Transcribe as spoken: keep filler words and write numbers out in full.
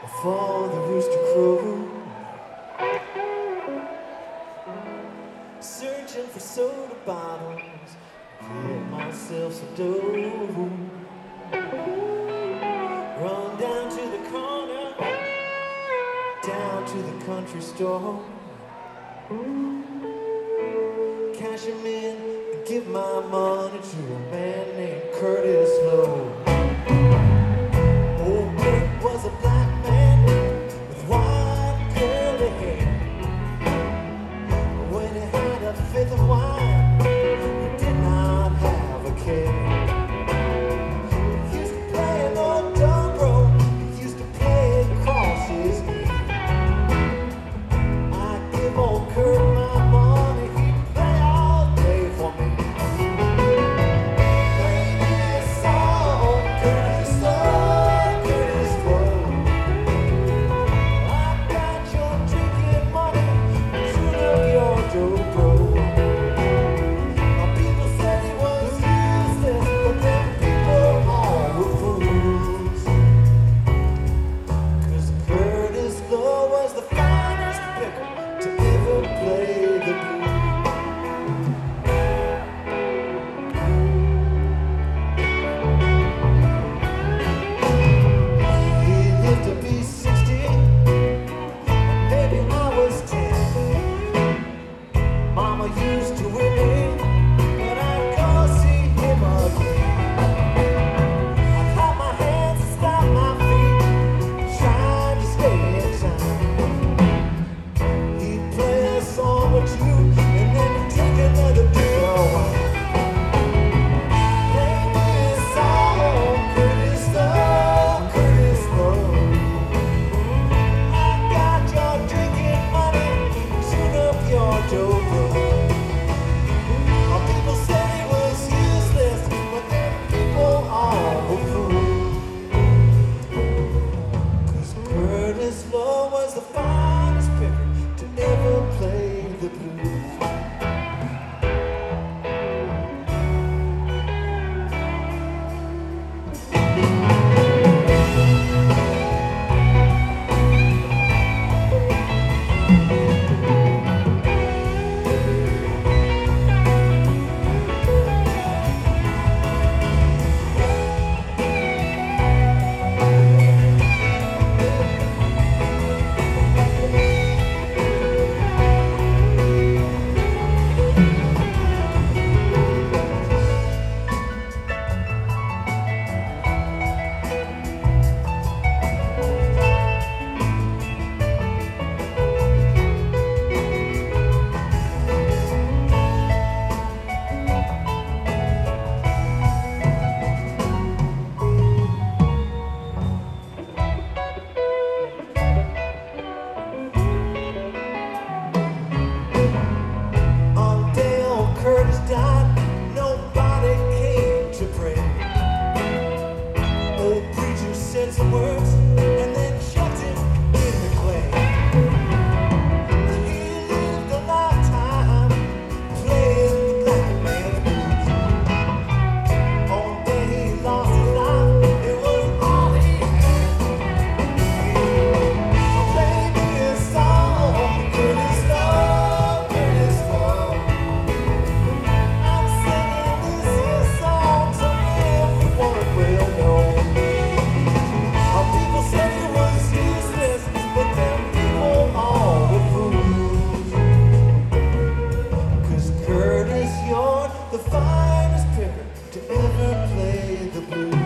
for the rooster crow, searching for soda bottles, get myself some dough, run down to the corner, down to the country store, cash him in and give my money to a man named Curtis Lowe. Old Kurt was a black man with white curly hair. When he had a fifth of wine, he did not have a care. He used to play an old dobro, he used to play it across his knee. I give old Kurt my money, he'd play all day for me. The finest picker to ever play the blues.